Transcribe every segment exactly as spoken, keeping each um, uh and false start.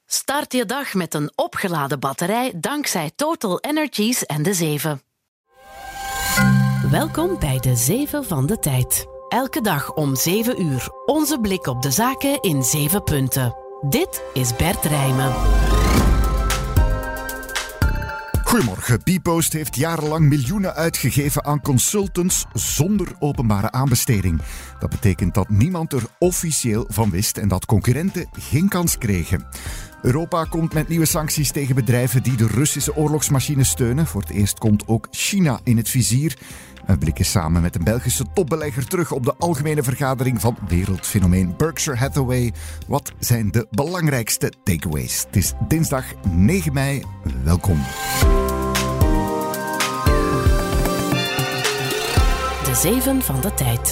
Start je dag met een opgeladen batterij dankzij Total Energies en de zeven. Welkom bij de zeven van de tijd. Elke dag om zeven uur. Onze blik op de zaken in zeven punten. Dit is Bert Rijmen. Goedemorgen. Bpost heeft jarenlang miljoenen uitgegeven aan consultants zonder openbare aanbesteding. Dat betekent dat niemand er officieel van wist en dat concurrenten geen kans kregen. Europa komt met nieuwe sancties tegen bedrijven die de Russische oorlogsmachine steunen. Voor het eerst komt ook China in het vizier. We blikken samen met een Belgische topbelegger terug op de algemene vergadering van wereldfenomeen Berkshire Hathaway. Wat zijn de belangrijkste takeaways? Het is dinsdag negen mei. Welkom. De zeven van de tijd.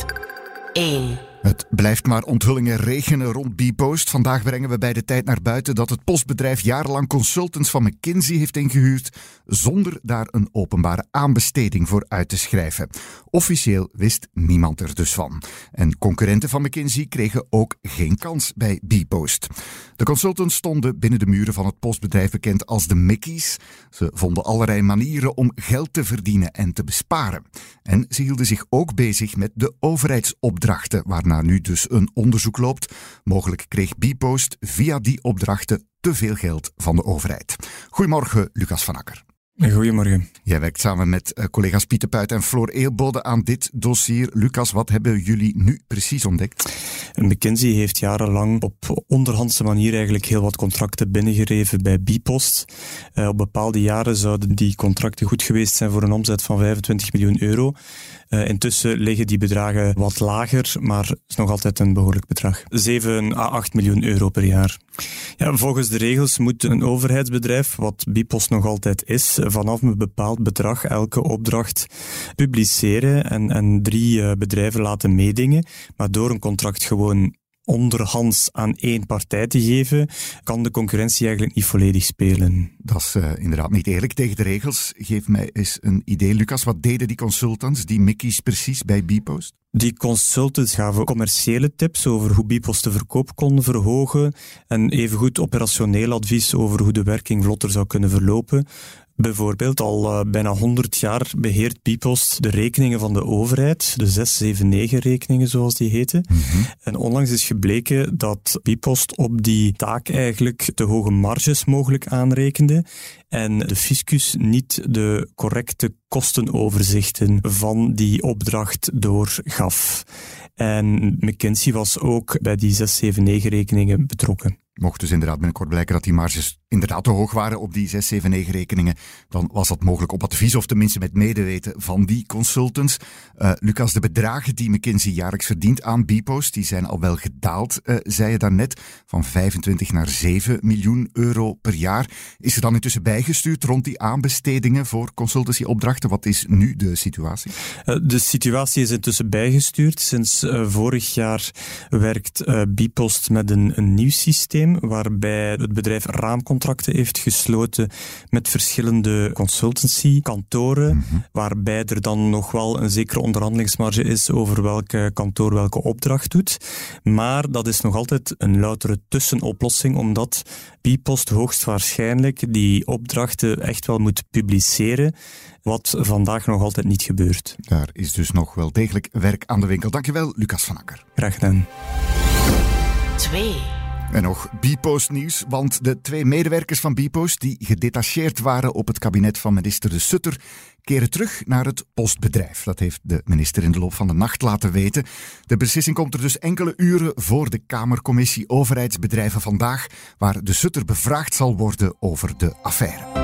één. Het blijft maar onthullingen regenen rond Bpost. Vandaag brengen we bij de tijd naar buiten dat het postbedrijf jarenlang consultants van McKinsey heeft ingehuurd zonder daar een openbare aanbesteding voor uit te schrijven. Officieel wist niemand er dus van. En concurrenten van McKinsey kregen ook geen kans bij Bpost. De consultants stonden binnen de muren van het postbedrijf bekend als de Mickeys. Ze vonden allerlei manieren om geld te verdienen en te besparen. En ze hielden zich ook bezig met de overheidsopdrachten, waarna nu dus een onderzoek loopt. Mogelijk kreeg Bpost via die opdrachten te veel geld van de overheid. Goedemorgen, Lucas van Akker. Goedemorgen. Jij werkt samen met uh, collega's Pieter Puit en Floor Eelbode aan dit dossier. Lucas, wat hebben jullie nu precies ontdekt? McKinsey heeft jarenlang op onderhandse manier eigenlijk heel wat contracten binnengereven bij Bpost. Uh, op bepaalde jaren zouden die contracten goed geweest zijn voor een omzet van vijfentwintig miljoen euro. Uh, intussen liggen die bedragen wat lager, maar het is nog altijd een behoorlijk bedrag. zeven à acht miljoen euro per jaar. Ja, volgens de regels moet een overheidsbedrijf, wat Bpost nog altijd is, vanaf een bepaald bedrag elke opdracht publiceren en, en drie uh, bedrijven laten meedingen. Maar door een contract gewoon onderhands aan één partij te geven, kan de concurrentie eigenlijk niet volledig spelen. Dat is uh, inderdaad niet eerlijk tegen de regels. Geef mij eens een idee, Lucas. Wat deden die consultants, die Mickeys, precies bij Bpost? Die consultants gaven commerciële tips over hoe Bpost de verkoop kon verhogen en evengoed operationeel advies over hoe de werking vlotter zou kunnen verlopen. Bijvoorbeeld, al uh, bijna honderd jaar beheert Bpost de rekeningen van de overheid, de zes zeven negen rekeningen zoals die heten. Mm-hmm. En onlangs is gebleken dat Bpost op die taak eigenlijk te hoge marges mogelijk aanrekende en de fiscus niet de correcte kostenoverzichten van die opdracht doorgaf. En McKinsey was ook bij die zes zeven negen rekeningen betrokken. Mocht dus inderdaad binnenkort blijken dat die marges inderdaad te hoog waren op die zes zeven negen rekeningen, dan was dat mogelijk op advies of tenminste met medeweten van die consultants. Uh, Lucas, de bedragen die McKinsey jaarlijks verdient aan Bpost, die zijn al wel gedaald, uh, zei je daarnet, van vijfentwintig naar zeven miljoen euro per jaar. Is er dan intussen bijgestuurd rond die aanbestedingen voor consultancyopdrachten? Wat is nu de situatie? Uh, de situatie is intussen bijgestuurd. Sinds uh, vorig jaar werkt uh, Bpost met een, een nieuw systeem, waarbij het bedrijf raamcontracten heeft gesloten met verschillende consultancykantoren, mm-hmm. waarbij er dan nog wel een zekere onderhandelingsmarge is over welke kantoor welke opdracht doet. Maar dat is nog altijd een loutere tussenoplossing, omdat Bpost hoogstwaarschijnlijk die opdrachten echt wel moet publiceren, wat vandaag nog altijd niet gebeurt. Daar is dus nog wel degelijk werk aan de winkel. Dankjewel, Lucas van Akker. Graag gedaan. twee. En nog Bpost nieuws, want de twee medewerkers van Bpost die gedetacheerd waren op het kabinet van minister De Sutter keren terug naar het postbedrijf. Dat heeft de minister in de loop van de nacht laten weten. De beslissing komt er dus enkele uren voor de Kamercommissie Overheidsbedrijven vandaag, waar De Sutter bevraagd zal worden over de affaire.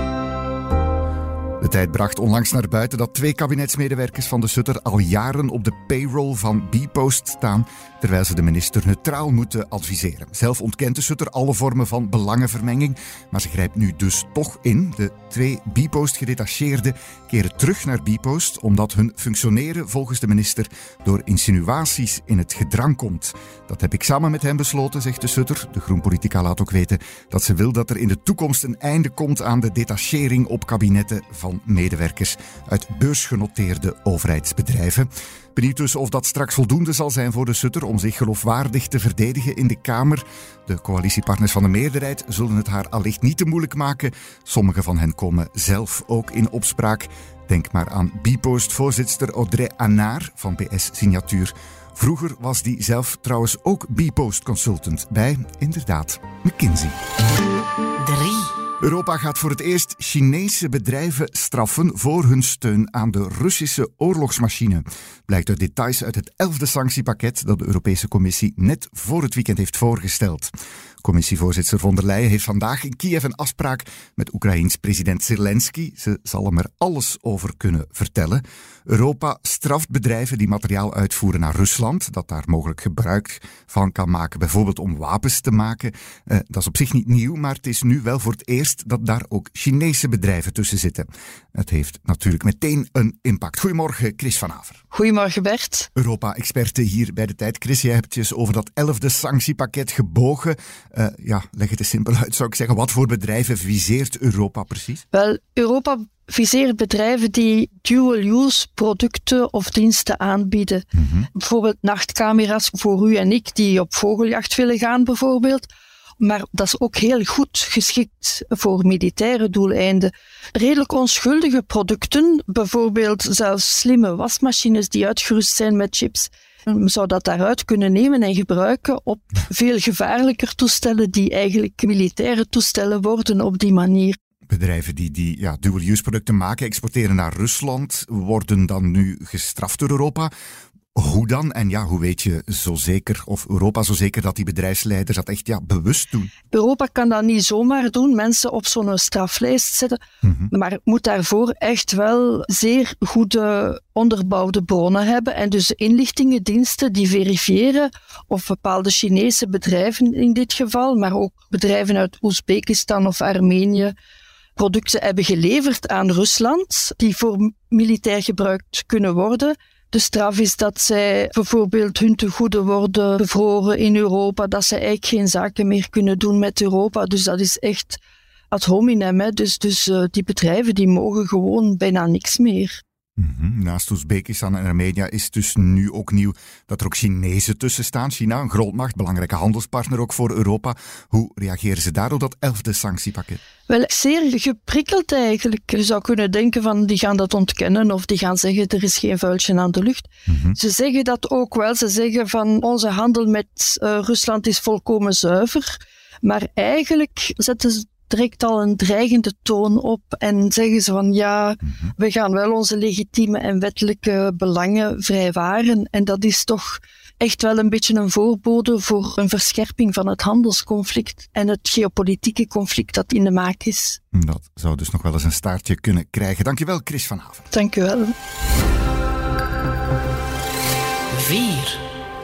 De tijd bracht onlangs naar buiten dat twee kabinetsmedewerkers van De Sutter al jaren op de payroll van Bpost staan, terwijl ze de minister neutraal moeten adviseren. Zelf ontkent De Sutter alle vormen van belangenvermenging, maar ze grijpt nu dus toch in. De twee Bpost-gedetacheerden keren terug naar Bpost, omdat hun functioneren volgens de minister door insinuaties in het gedrang komt. Dat heb ik samen met hem besloten, zegt De Sutter. De groenpolitica laat ook weten dat ze wil dat er in de toekomst een einde komt aan de detachering op kabinetten van van medewerkers uit beursgenoteerde overheidsbedrijven. Benieuwd dus of dat straks voldoende zal zijn voor de Sutter om zich geloofwaardig te verdedigen in de Kamer. De coalitiepartners van de meerderheid zullen het haar allicht niet te moeilijk maken. Sommige van hen komen zelf ook in opspraak. Denk maar aan Bpost-voorzitter Audrey Hanard van B S Signatuur. Vroeger was die zelf trouwens ook Bpost-consultant bij, inderdaad, McKinsey. drie. Europa gaat voor het eerst Chinese bedrijven straffen voor hun steun aan de Russische oorlogsmachine. Blijkt uit details uit het elfde sanctiepakket dat de Europese Commissie net voor het weekend heeft voorgesteld. Commissievoorzitter von der Leyen heeft vandaag in Kiev een afspraak met Oekraïens president Zelensky. Ze zal hem er alles over kunnen vertellen. Europa straft bedrijven die materiaal uitvoeren naar Rusland, dat daar mogelijk gebruik van kan maken, bijvoorbeeld om wapens te maken. Uh, dat is op zich niet nieuw, maar het is nu wel voor het eerst dat daar ook Chinese bedrijven tussen zitten. Het heeft natuurlijk meteen een impact. Goedemorgen, Chris van Aver. Goedemorgen, Bert. Europa-experte hier bij De Tijd. Chris, jij hebt je over dat elfde sanctiepakket gebogen. Uh, ja, leg het eens simpel uit, zou ik zeggen. Wat voor bedrijven viseert Europa precies? Wel, Europa viseert bedrijven die dual-use producten of diensten aanbieden. Mm-hmm. Bijvoorbeeld nachtcamera's voor u en ik die op vogeljacht willen gaan bijvoorbeeld. Maar dat is ook heel goed geschikt voor militaire doeleinden. Redelijk onschuldige producten, bijvoorbeeld zelfs slimme wasmachines die uitgerust zijn met chips, zou dat daaruit kunnen nemen en gebruiken op veel gevaarlijker toestellen die eigenlijk militaire toestellen worden op die manier. Bedrijven die, die ja, dual-use producten maken, exporteren naar Rusland, worden dan nu gestraft door Europa. Hoe dan? En ja, hoe weet je zo zeker, of Europa zo zeker, dat die bedrijfsleiders dat echt ja, bewust doen? Europa kan dat niet zomaar doen, mensen op zo'n straflijst zetten. Mm-hmm. Maar moet daarvoor echt wel zeer goede onderbouwde bronnen hebben. En dus inlichtingendiensten die verifiëren of bepaalde Chinese bedrijven in dit geval, maar ook bedrijven uit Oezbekistan of Armenië, producten hebben geleverd aan Rusland die voor militair gebruikt kunnen worden. De straf is dat zij bijvoorbeeld hun tegoeden worden bevroren in Europa, dat zij eigenlijk geen zaken meer kunnen doen met Europa. Dus dat is echt ad hominem. Hè. Dus, dus uh, die bedrijven die mogen gewoon bijna niks meer. Mm-hmm. Naast Oezbekistan en Armenië is dus nu ook nieuw dat er ook Chinezen tussen staan. China, een grootmacht, belangrijke handelspartner ook voor Europa. Hoe reageren ze daar op dat elfde sanctiepakket? Wel, zeer geprikkeld eigenlijk. Je zou kunnen denken van die gaan dat ontkennen of die gaan zeggen er is geen vuiltje aan de lucht. Mm-hmm. Ze zeggen dat ook wel. Ze zeggen van onze handel met uh, Rusland is volkomen zuiver. Maar eigenlijk zetten ze direct al een dreigende toon op en zeggen ze van ja, mm-hmm. we gaan wel onze legitieme en wettelijke belangen vrijwaren. En dat is toch echt wel een beetje een voorbode voor een verscherping van het handelsconflict en het geopolitieke conflict dat in de maak is. Dat zou dus nog wel eens een staartje kunnen krijgen. Dankjewel, Chris van Aver. Dank u wel. vier.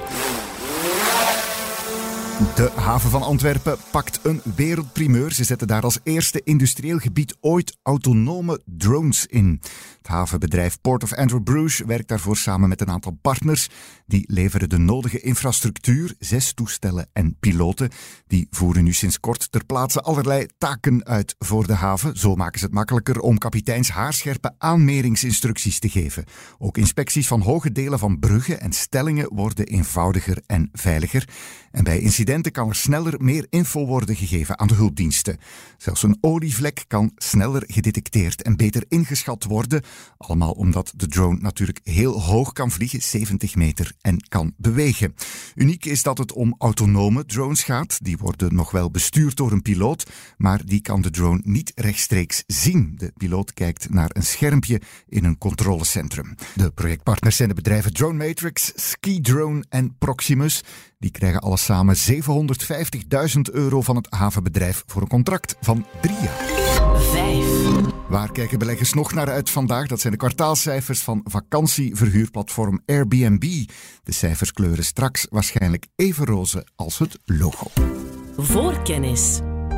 De haven van Antwerpen pakt een wereldprimeur. Ze zetten daar als eerste industrieel gebied ooit autonome drones in. Het havenbedrijf Port of Antwerp-Bruges werkt daarvoor samen met een aantal partners. Die leveren de nodige infrastructuur, zes toestellen en piloten. Die voeren nu sinds kort ter plaatse allerlei taken uit voor de haven. Zo maken ze het makkelijker om kapiteins haarscherpe aanmeringsinstructies te geven. Ook inspecties van hoge delen van bruggen en stellingen worden eenvoudiger en veiliger. En bij incidenten kan er sneller meer info worden gegeven aan de hulpdiensten. Zelfs een olievlek kan sneller gedetecteerd en beter ingeschat worden. Allemaal omdat de drone natuurlijk heel hoog kan vliegen, zeventig meter, en kan bewegen. Uniek is dat het om autonome drones gaat. Die worden nog wel bestuurd door een piloot, maar die kan de drone niet rechtstreeks zien. De piloot kijkt naar een schermpje in een controlecentrum. De projectpartners zijn de bedrijven Drone Matrix, Skidrone en Proximus. Die krijgen alles samen zevenhonderdvijftigduizend euro van het havenbedrijf voor een contract van drie jaar. Vijf. Waar kijken beleggers nog naar uit vandaag? Dat zijn de kwartaalcijfers van vakantieverhuurplatform Airbnb. De cijfers kleuren straks waarschijnlijk even roze als het logo. Voorkennis.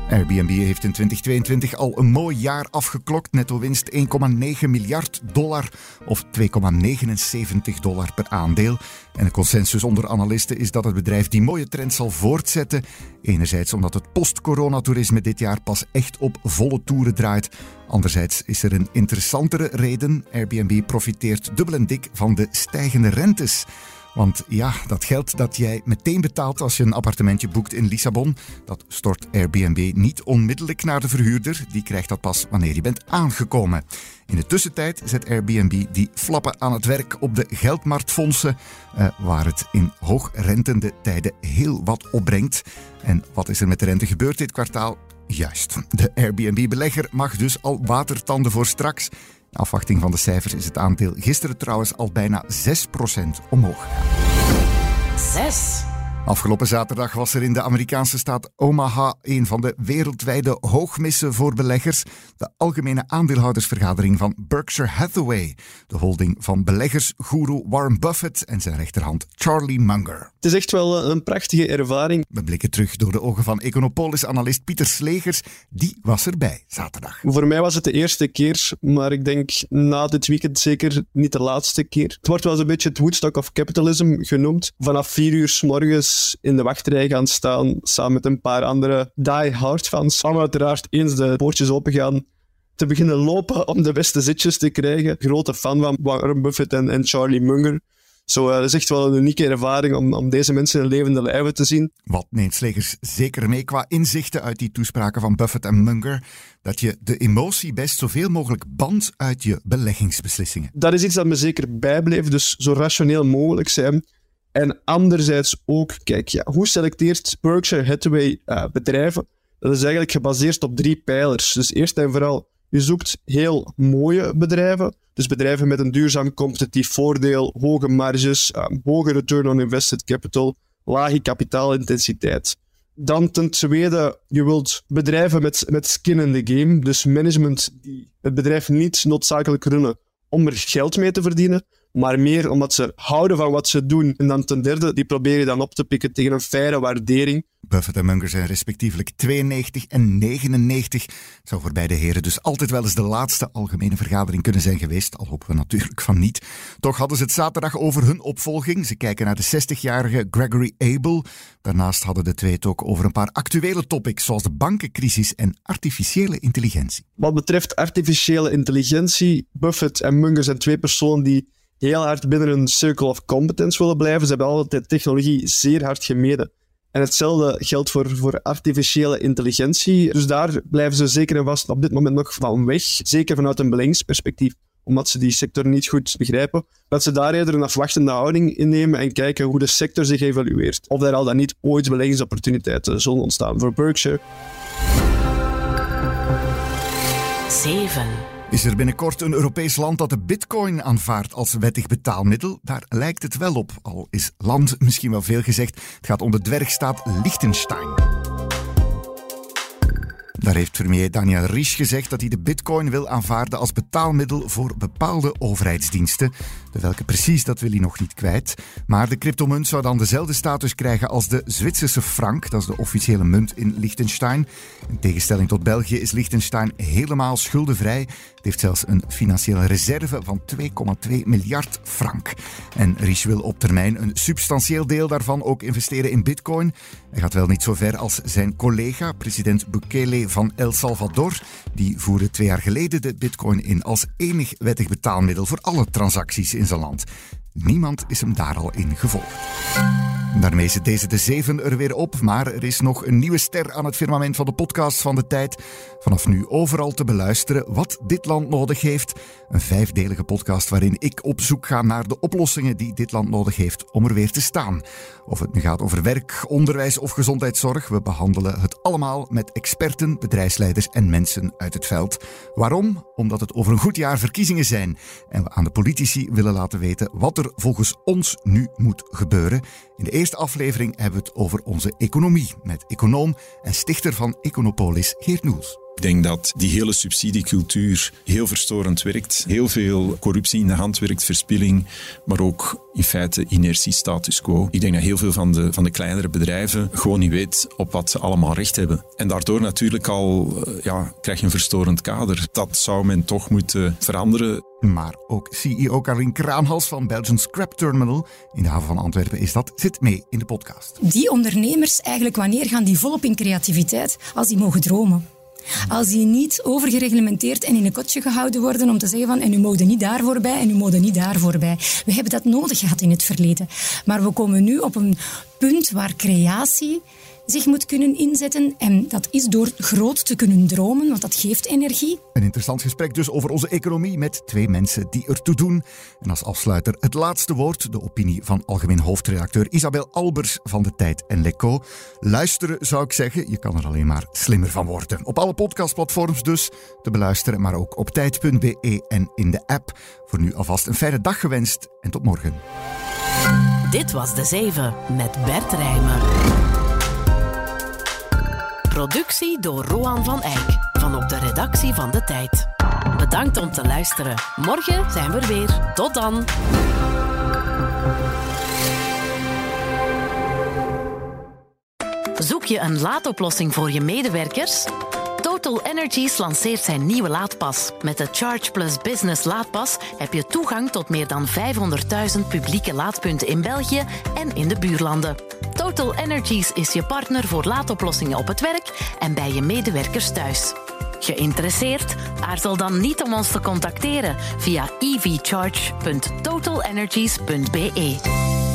Airbnb heeft in twintig tweeëntwintig al een mooi jaar afgeklokt. Netto winst één komma negen miljard dollar of twee komma negenenzeventig dollar per aandeel. En de consensus onder analisten is dat het bedrijf die mooie trend zal voortzetten. Enerzijds omdat het post-coronatoerisme dit jaar pas echt op volle toeren draait. Anderzijds is er een interessantere reden. Airbnb profiteert dubbel en dik van de stijgende rentes. Want ja, dat geld dat jij meteen betaalt als je een appartementje boekt in Lissabon, dat stort Airbnb niet onmiddellijk naar de verhuurder. Die krijgt dat pas wanneer je bent aangekomen. In de tussentijd zet Airbnb die flappen aan het werk op de geldmarktfondsen, eh, waar het in hoogrentende tijden heel wat opbrengt. En wat is er met de rente gebeurd dit kwartaal? Juist, de Airbnb-belegger mag dus al watertanden voor straks. In afwachting van de cijfers is het aandeel gisteren trouwens al bijna zes procent omhoog gegaan. zes. Afgelopen zaterdag was er in de Amerikaanse staat Omaha een van de wereldwijde hoogmissen voor beleggers. De algemene aandeelhoudersvergadering van Berkshire Hathaway. De holding van beleggersgoeroe Warren Buffett en zijn rechterhand Charlie Munger. Het is echt wel een prachtige ervaring. We blikken terug door de ogen van Econopolis-analyst Pieter Slegers. Die was erbij zaterdag. Voor mij was het de eerste keer, maar ik denk na dit weekend zeker niet de laatste keer. Het wordt wel eens een beetje het Woodstock of Capitalism genoemd. Vanaf vier uur 's morgens in de wachtrij gaan staan, samen met een paar andere die-hard fans. Samen uiteraard eens de poortjes opengaan, te beginnen lopen om de beste zitjes te krijgen. Grote fan van Warren Buffett en, en Charlie Munger. Zo, uh, dat is echt wel een unieke ervaring om, om deze mensen in levende lijven te zien. Wat neemt Slegers zeker mee qua inzichten uit die toespraken van Buffett en Munger? Dat je de emotie best zoveel mogelijk bandt uit je beleggingsbeslissingen. Dat is iets dat me zeker bijbleef, dus zo rationeel mogelijk zijn. En anderzijds ook, kijk, ja, hoe selecteert Berkshire Hathaway uh, bedrijven? Dat is eigenlijk gebaseerd op drie pijlers. Dus eerst en vooral, je zoekt heel mooie bedrijven. Dus bedrijven met een duurzaam competitief voordeel, hoge marges, uh, hoge return on invested capital, lage kapitaalintensiteit. Dan ten tweede, je wilt bedrijven met, met skin in the game. Dus management die het bedrijf niet noodzakelijk runnen om er geld mee te verdienen, maar meer omdat ze houden van wat ze doen. En dan ten derde, die probeer je dan op te pikken tegen een faire waardering. Buffett en Munger zijn respectievelijk tweeënnegentig en negenennegentig. Het zou voor beide heren dus altijd wel eens de laatste algemene vergadering kunnen zijn geweest, al hopen we natuurlijk van niet. Toch hadden ze het zaterdag over hun opvolging. Ze kijken naar de zestigjarige Gregory Abel. Daarnaast hadden de twee het ook over een paar actuele topics, zoals de bankencrisis en artificiële intelligentie. Wat betreft artificiële intelligentie, Buffett en Munger zijn twee personen die heel hard binnen een circle of competence willen blijven. Ze hebben altijd technologie zeer hard gemeden. En hetzelfde geldt voor, voor artificiële intelligentie. Dus daar blijven ze zeker en vast op dit moment nog van weg. Zeker vanuit een beleggingsperspectief, omdat ze die sector niet goed begrijpen. Dat ze daar eerder een afwachtende houding innemen en kijken hoe de sector zich evolueert. Of daar al dan niet ooit beleggingsopportuniteiten zullen ontstaan voor Berkshire. zeven. Is er binnenkort een Europees land dat de bitcoin aanvaardt als wettig betaalmiddel? Daar lijkt het wel op, al is land misschien wel veel gezegd. Het gaat om de dwergstaat Liechtenstein. Daar heeft premier Daniel Risch gezegd dat hij de bitcoin wil aanvaarden als betaalmiddel voor bepaalde overheidsdiensten. De welke precies, dat wil hij nog niet kwijt. Maar de cryptomunt zou dan dezelfde status krijgen als de Zwitserse frank. Dat is de officiële munt in Liechtenstein. In tegenstelling tot België is Liechtenstein helemaal schuldenvrij. Het heeft zelfs een financiële reserve van twee komma twee miljard frank. En Risch wil op termijn een substantieel deel daarvan ook investeren in bitcoin. Hij gaat wel niet zo ver als zijn collega, president Bukele van El Salvador. Die voerde twee jaar geleden de bitcoin in als enig wettig betaalmiddel voor alle transacties in zijn land. Niemand is hem daar al in gevolgd. Daarmee zit deze de zeven er weer op, maar er is nog een nieuwe ster aan het firmament van de podcast van de tijd. Vanaf nu overal te beluisteren wat dit land nodig heeft. Een vijfdelige podcast waarin ik op zoek ga naar de oplossingen die dit land nodig heeft om er weer te staan. Of het nu gaat over werk, onderwijs of gezondheidszorg, we behandelen het allemaal met experten, bedrijfsleiders en mensen uit het veld. Waarom? Omdat het over een goed jaar verkiezingen zijn en we aan de politici willen laten weten wat er volgens ons nu moet gebeuren. In de eerste aflevering hebben we het over onze economie met econoom en stichter van Econopolis Geert Noels. Ik denk dat die hele subsidiecultuur heel verstorend werkt. Heel veel corruptie in de hand werkt, verspilling, maar ook in feite inertie, status quo. Ik denk dat heel veel van de, van de kleinere bedrijven gewoon niet weet op wat ze allemaal recht hebben. En daardoor natuurlijk al ja, krijg je een verstorend kader. Dat zou men toch moeten veranderen. Maar ook C E O Carolien Kraanhals van Belgian Scrap Terminal in de haven van Antwerpen is dat, zit mee in de podcast. Die ondernemers, eigenlijk wanneer gaan die volop in creativiteit? Als die mogen dromen. Als die niet overgereglementeerd en in een kotje gehouden worden om te zeggen van en u mogen niet daarvoor bij en u mogen niet daarvoor bij. We hebben dat nodig gehad in het verleden. Maar we komen nu op een punt waar creatie zich moet kunnen inzetten. En dat is door groot te kunnen dromen, want dat geeft energie. Een interessant gesprek dus over onze economie met twee mensen die ertoe doen. En als afsluiter het laatste woord, de opinie van algemeen hoofdredacteur Isabel Albers van De Tijd en L'Echo. Luisteren zou ik zeggen, je kan er alleen maar slimmer van worden. Op alle podcastplatforms dus te beluisteren, maar ook op tijd punt b e en in de app. Voor nu alvast een fijne dag gewenst en tot morgen. Dit was De Zeven met Bert Rijmen. Productie door Roan van Eyck van op de redactie van De Tijd. Bedankt om te luisteren. Morgen zijn we er weer. Tot dan. Zoek je een laadoplossing voor je medewerkers? Total Energies lanceert zijn nieuwe laadpas. Met de Charge Plus Business laadpas heb je toegang tot meer dan vijfhonderdduizend publieke laadpunten in België en in de buurlanden. Total Energies is je partner voor laadoplossingen op het werk en bij je medewerkers thuis. Geïnteresseerd? Aarzel dan niet om ons te contacteren via e v charge punt total energies punt b e.